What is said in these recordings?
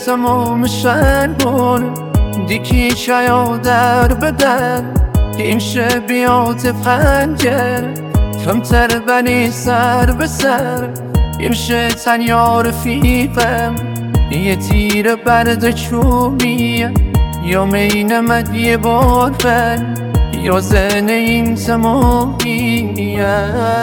تمام شهر بول دیکی شاید در بدن که بیات پنجر کمتر بنی سر به سر یمشه تنیا رفیقم یه تیر برد چوبیه یا مینمد یه بار بن یا زن این تمامیه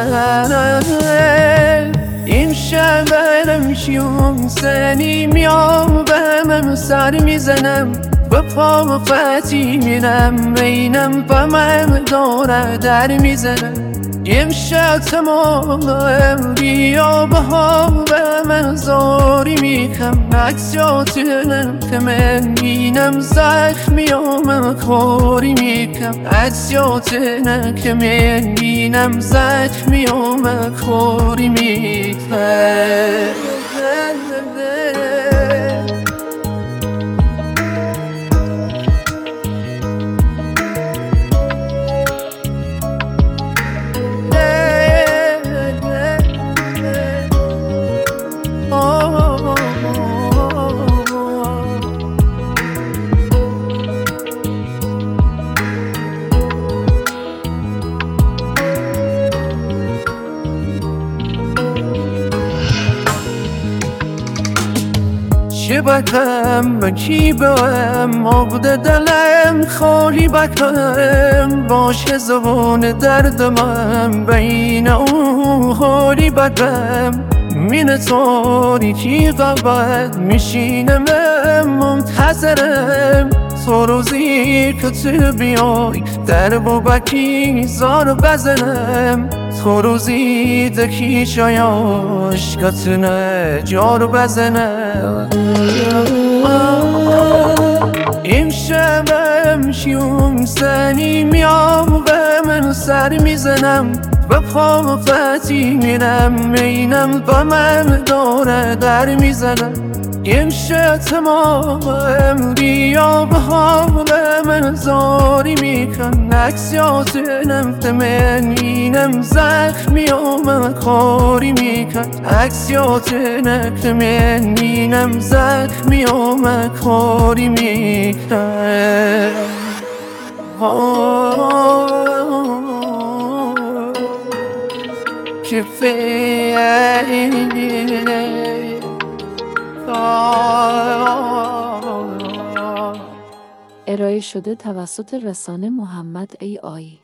این شبرم شیوم سنی میام بهمم سر میزنم به پا فتی میرم بینم بمم داره در میزنم امشب تمام بیا بها به من زاری میکم عکسیاتنم که من بینم زخمی و من خوری میکم عکسیاتنم که من بینم زخمی و من خوری میکم چه بکم به کی بهم عقده دلم خالی بکم باشه زبان دردم بین اون حالی بکم من تاریکی قبل میشینم منتظرم تو روزی که تو بیای در بابکی زار بزنم تو روزی دکی شایاش کتنه جار بزنم امشبم شیوم سنی میام به من سر میزنم به پا فتی میرم مینم با من داره در میزنم امشب تمام بیا به حال من زاری میکن عکسیاتنم که من اینم زخمی و من خوری میکن عکسیاتنم که من اینم زخمی و من خوری میکن که ارائه شده توسط رسانه محمد ای آی